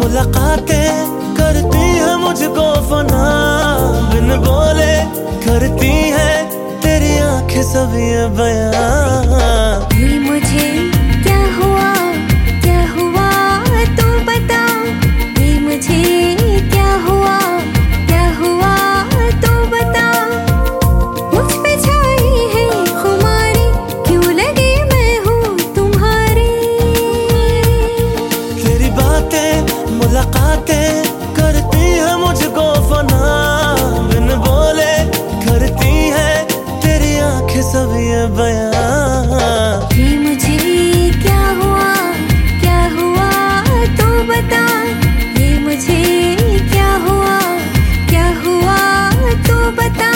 मुलाकातें करती है मुझको फना, बिन बोले करती है तेरी आंखें सब ये बयां। ये मुझे क्या हुआ तू बता, ये मुझे क्या हुआ तू बता। मुझ पे छाई है खुमारी, क्यों लगी मैं हूँ तुम्हारी। तेरी बातें मुलाकातें करती है मुझको फना, बिन बोले करती है तेरी आंखें सब ये बयां। ये मुझे क्या हुआ तू बता, ये मुझे क्या हुआ तू बता।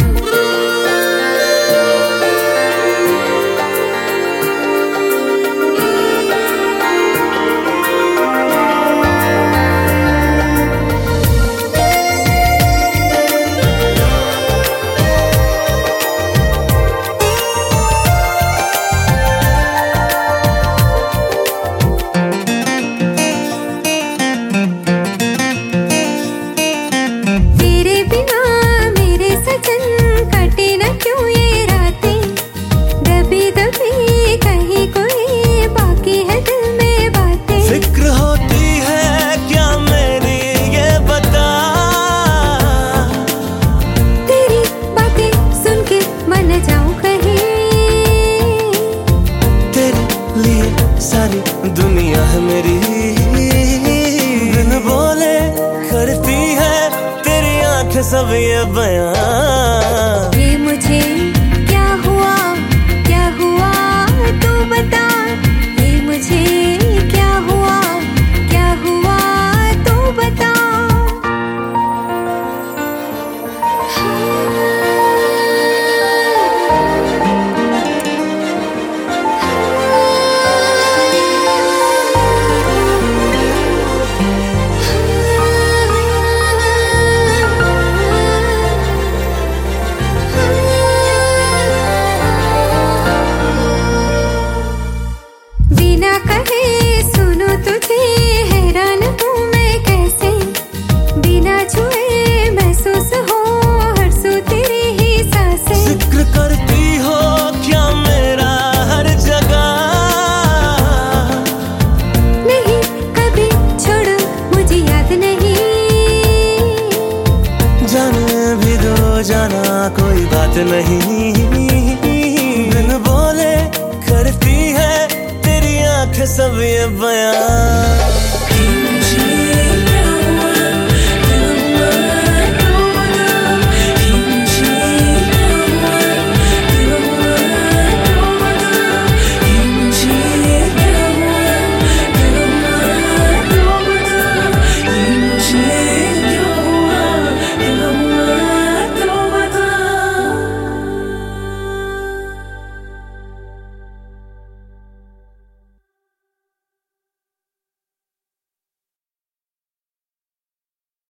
सारी दुनिया है मेरी, बिन बोले करती है तेरी आंखें सब ये बयां। ये मुझे क्या हुआ तू बता, ये मुझे क्या हुआ तू बता। बिना कहे सुनो तुझे हैरान हूँ मैं कैसे, बिना छुए महसूस हो हर सू तेरी ही सांसें। जिक्र करती हो क्या मेरा हर जगह, नहीं कभी छोड़ो मुझे याद नहीं। जाने भी दो जाना कोई बात नहीं, बिन बोले करती है तेरी आंखें सब ये बयां।